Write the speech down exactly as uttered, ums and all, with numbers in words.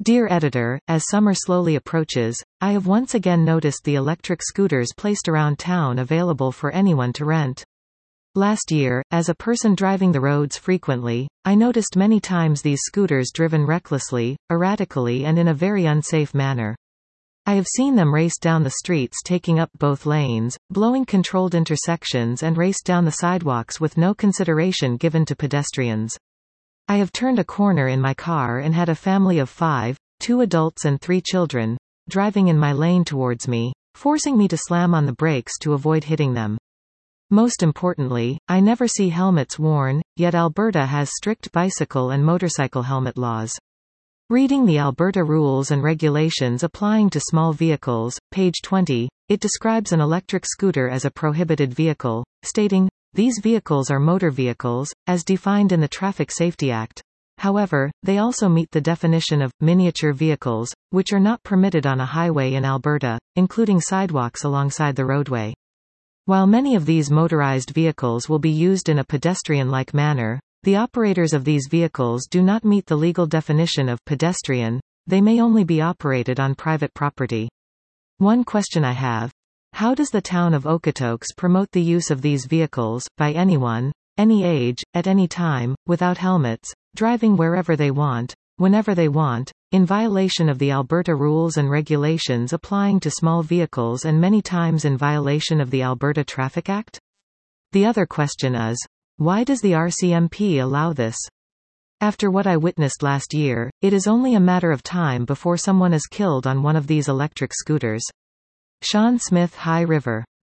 Dear editor, as summer slowly approaches, I have once again noticed the electric scooters placed around town available for anyone to rent. Last year, as a person driving the roads frequently, I noticed many times these scooters driven recklessly, erratically and in a very unsafe manner. I have seen them race down the streets taking up both lanes, blowing controlled intersections and race down the sidewalks with no consideration given to pedestrians. I have turned a corner in my car and had a family of five, two adults and three children, driving in my lane towards me, forcing me to slam on the brakes to avoid hitting them. Most importantly, I never see helmets worn, yet Alberta has strict bicycle and motorcycle helmet laws. Reading the Alberta Rules and Regulations applying to small vehicles, page twenty, it describes an electric scooter as a prohibited vehicle, stating, "These vehicles are motor vehicles, as defined in the Traffic Safety Act. However, they also meet the definition of miniature vehicles, which are not permitted on a highway in Alberta, including sidewalks alongside the roadway." While many of these motorized vehicles will be used in a pedestrian-like manner, the operators of these vehicles do not meet the legal definition of pedestrian. They may only be operated on private property. One question I have: how does the town of Okotoks promote the use of these vehicles, by anyone, any age, at any time, without helmets, driving wherever they want, whenever they want, in violation of the Alberta Rules and Regulations applying to small vehicles and many times in violation of the Alberta Traffic Act? The other question is, why does the R C M P allow this? After what I witnessed last year, it is only a matter of time before someone is killed on one of these electric scooters. Sean Smith, High River.